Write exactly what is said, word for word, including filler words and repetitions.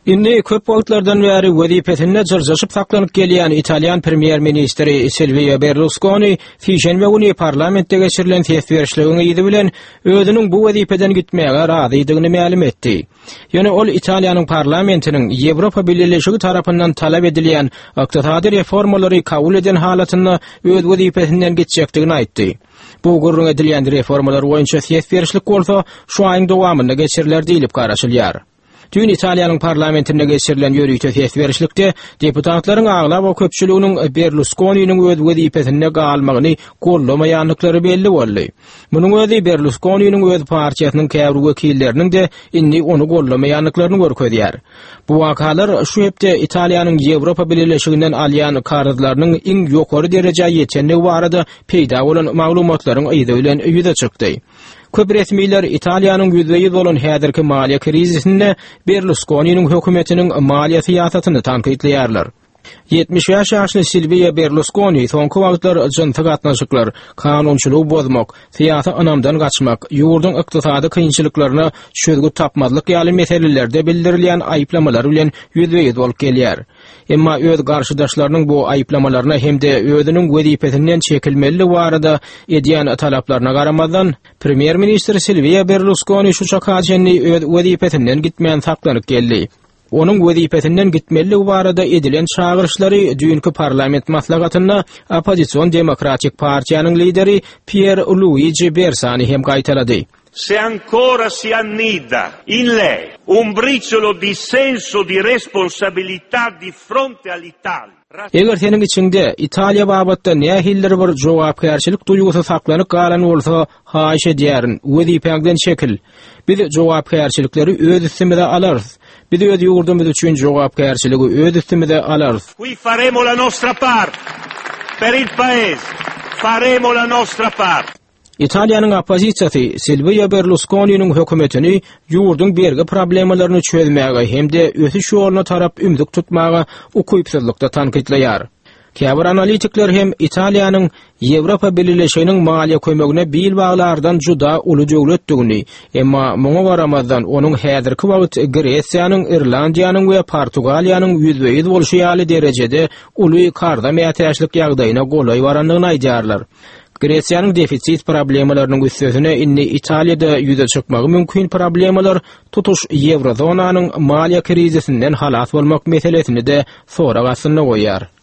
Indi köp wagtlardan beri wezipetinde jyrjyşyp saklanyp gelýän Italian premier ministri Silvio Berlusconi Fijenbe güni parlamentde geçirilen ses berişligine ýygy bilen özüniň bu wezipeden gitmäge razydygyny ma'lum etdi. Ýöne ol Italiýanyň parlamentiniň Ýewropa Birleşigi tarapyndan talap edilýän ykdysady reformalary kabul eden halatyny öz wezipesinden geçecekdigini aýtdy. Bu gurrun edilýän reformalar boýunça ses berişlik bolsa şu aýyň dowamynda geçiriler diýilip garaşylýar. Dün Italiýanyň parlamentinde geçirilen ýörükde ses berişlikde deputatlaryň aglap we köpçüliginiň Berlusconi'niň öz wezipesinde galmagyny gollamaýanlyklary belli boldy. Munyň özi Berlusconi'niň öz partiýasynyň käbir wekilleriniň de indi onu gollamaýanlyklaryny görkezýär. Bu wakalar şu hepde Italiýanyň Ýewropa Birleşiginden alýan karzlarynyň iň ýokary derejäge ýetenligi barada peýda bolan maglumatlaryň ýygy bilen ýüze çykdy. Köp resmiler Italiýanyň ýüzde bolan häzirki maliýe krizisinde Berlusconi'niň hökümetiniň maliýe siýasatyny tanqidleýärler. yetmiş ýaşly Silvio Berlusconi soňky wagtlar jynty gatnaşyklar, kanunçylygy bozmak, siýasy anamdan gaçmak, ýurduň ykdysady kynçylyklaryna çözgü tapmazlyk ýaly meselelerde bildirilýän aýplamalar bilen ýüzde bolup gelýär. Emma öz garşydaşlarynyň bu aýplamalaryna hemde özüniň wezipesinden çekilmeli barada edýän talaplaryna garamazdan premier ministr Silvio Berlusconi şu çakaçenli öz wezipesinden gitmeýän saklanyp geldi. Onun wezipesinden gitmeligi barada edilen çağırışlary dünkü parlament maslahatyna Opposition Demokratik Partiýanyň lideri Pier Luigi Bersani hem gaýtalady. Se ancora si annida in lei un briciolo di senso di responsabilità di fronte all'Italia. Eger senin içinde Italiya babatda nähilleri bir jogapkärçilik duýgusy saklanyp galan bolsa, haýş edýärin, wezipeňden çekil. Biz jogapkärçilikleri öz üstümizde alarys. Biz öz ýurdumyz üçin jogapkärçiligi öz üstümizde alarys. Qui faremo la nostra parte per il paese. Faremo la nostra parte. Italiýanyň opozisiýasy Silvio Berlusconi'niň hökümetini ýurduň bergi problemalaryny çözmäge hemde ösüş ýoluna tarap ümdik tutmaga ukuypsızlykda tanqidleýär. Käbir analitikler hem Italiýanyň Ýewropa Birleşiginiň maliýe kömegine bil baglardan juda uly döwletdigini, emma muňa garamazdan onuň häzirki wagt Gresiýanyň, Irlandiýanyň we Portugaliýanyň ýüzde ýüz bolşy ýaly derejede uly karda mätäçlik ýagdaýyna golay baranlygyny aýdýarlar. Gresiýanyň defitsit problemalarynyň üstüne inni Italiýada ýüze çykmagy mümkin problemalar tutuş Ýevrozonanyň maliýe krizisinden halat bolmak meselesini de soragyny goýýar.